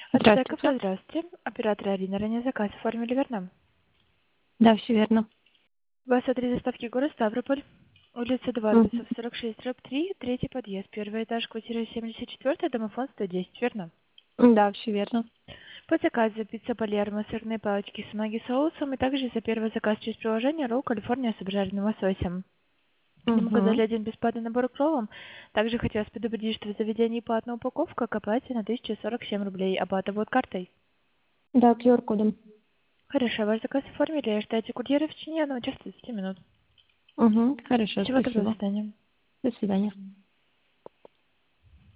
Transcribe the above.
От Стеков, Здравствуйте. здравствуйте. Оператор Арина, ранее заказ оформили, верно? Да, все верно. У вас адрес доставки город Ставрополь, улица Мгм. Эдуардовцев, 46, дробь 3, третий подъезд, первый этаж, квартира 74, домофон 110, верно? Да, все верно. По заказу пицца Палермо, сырные палочки с маги соусом и также за первый заказ через приложение ролл Калифорния с обжаренным лососем. К нему указали Мгм. один бесплатный набор к роллам. Также хотелось предупредить, что в заведении платная упаковка к оплате на 1047 рублей. Оплата будет картой. Да, QR-кодом. Хорошо, ваш заказ оформили. Ожидайте курьера в течение 1 часа 30 минут. Угу. Хорошо, Всего доброго, до спасибо. свидания. До свидания.